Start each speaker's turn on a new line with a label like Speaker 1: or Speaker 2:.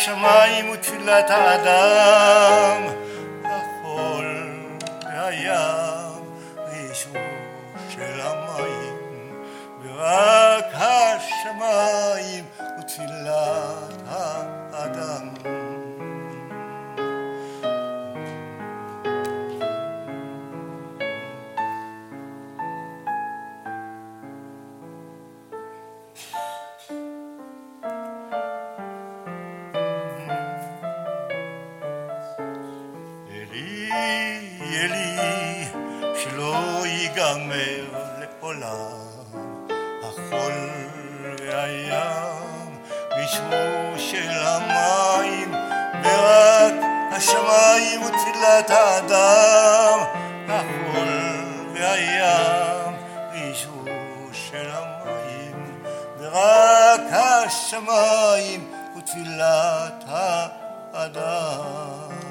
Speaker 1: השמיים ותפילת האדם, החול והים ואישור של המים, ורק השמיים ותפילת האדם. אלי, שלא ייגמר לעולם החול והים ואישור של המים, ורק השמיים ותפילת האדם, החול והים ואישור של המים, ורק השמיים ותפילת האדם.